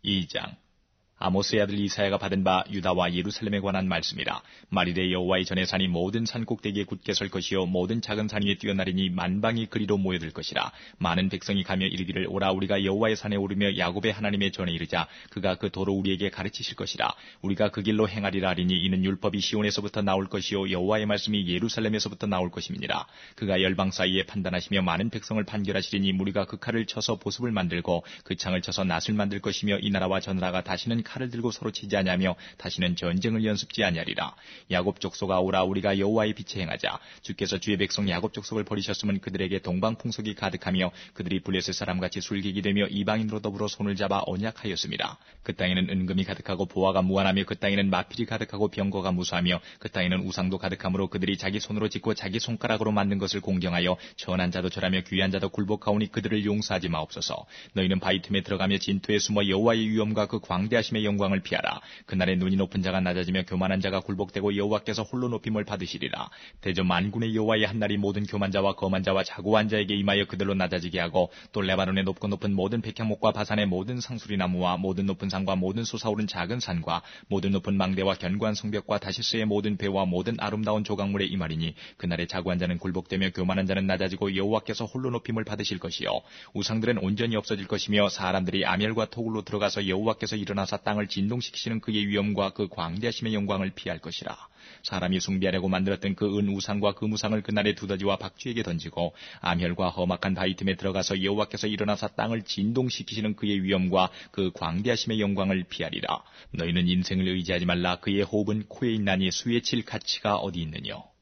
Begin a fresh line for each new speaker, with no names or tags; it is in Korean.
2장. 아모스의 아들 이사야가 받은 바 유다와 예루살렘에 관한 말씀이라. 만일에 여호와의 전에 산이 모든 산 꼭대기에 굳게 설 것이요 모든 작은 산 위에 뛰어나리니 만방이 그리로 모여들 것이라. 많은 백성이 가며 이르기를 오라 우리가 여호와의 산에 오르며 야곱의 하나님의 전에 이르자. 그가 그 도로 우리에게 가르치실 것이라. 우리가 그 길로 행하리라 하리니 이는 율법이 시온에서부터 나올 것이요 여호와의 말씀이 예루살렘에서부터 나올 것임이니라. 그가 열방 사이에 판단하시며 많은 백성을 판결하시리니 무리가 그 칼을 쳐서 보습을 만들고 그 창을 쳐서 낫을 만들 것이며 이 나라와 저 나라가 다시는 칼을 들고 서로 치지 아니하며 다시는 전쟁을 연습지 아니하리라. 야곱 족속아 오라 우리가 여호와의 빛에 행하자. 주께서 주의 백성 야곱 족속을 버리셨으면 그들에게 동방풍속이 가득하며 그들이 블레셋 사람같이 술객이 되며 이방인으로 더불어 손을 잡아 언약하였습니다. 그 땅에는 은금이 가득하고 보화가 무한하며 그 땅에는 마필이 가득하고 병거가 무수하며 그 땅에는 우상도 가득하므로 그들이 자기 손으로 짓고 자기 손가락으로 만든 것을 공경하여 천한 자도 절하며 귀한 자도 굴복하오니 그들을 용서하지 마옵소서. 너희는 바위 틈에 들어가며 진토에 숨어 여호와의 위엄과 그 광대하심의 영광을 피하라. 그날에 눈이 높은 자가 낮아지며 교만한 자가 굴복되고 여호와께서 홀로 높임을 받으시리라. 대저 만군의 여호와의 한날이 모든 교만 자와 거만 자와 자고한 자에게 임하여 그들로 낮아지게 하고 또 레바논의 높고 높은 모든 백향목과 바산의 모든 상수리 나무와 모든 높은 산과 모든 솟아오른 작은 산과 모든 높은 망대와 견고한 성벽과 다시스의 모든 배와 모든 아름다운 조각물에 임하리니 그날에 자고한 자는 굴복되며 교만한 자는 낮아지고 여호와께서 홀로 높임을 받으실 것이요 우상들은 온전히 없어질 것이며 사람들이 아멸과 토굴로 들어가서 여호와께서 일어나사 땅을 진동시키시는 그의 위엄과 그 광대하심의 영광을 피할 것이라. 사람이 숭배하려고 만들었던 그 은 우상과 그 무상을 그날에 두더지와 박쥐에게 던지고 아멸과 험악한 바위 틈에 들어가서 여호와께서 일어나사 땅을 진동시키시는 그의 위엄과 그 광대하심의 영광을 피하리라. 너희는 인생을 의지하지 말라. 그의 호흡은 코에 있나니 수에 칠 가치가 어디 있느뇨.